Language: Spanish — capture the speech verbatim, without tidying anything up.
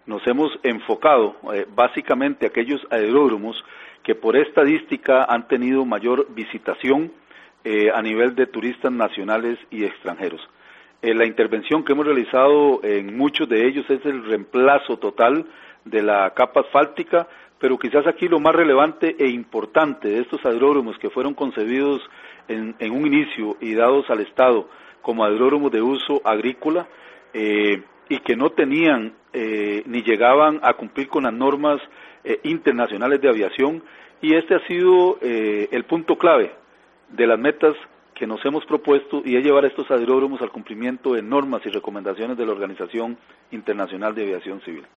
nos hemos enfocado eh, básicamente a aquellos aeródromos que por estadística han tenido mayor visitación eh, a nivel de turistas nacionales y extranjeros. Eh, la intervención que hemos realizado en muchos de ellos es el reemplazo total de la capa asfáltica, pero quizás aquí lo más relevante e importante de estos aeródromos que fueron concebidos en, en un inicio y dados al Estado como aeródromos de uso agrícola eh, y que no tenían eh, ni llegaban a cumplir con las normas eh, internacionales de aviación, y este ha sido eh, el punto clave de las metas que nos hemos propuesto, y es llevar estos aeródromos al cumplimiento de normas y recomendaciones de la Organización Internacional de Aviación Civil.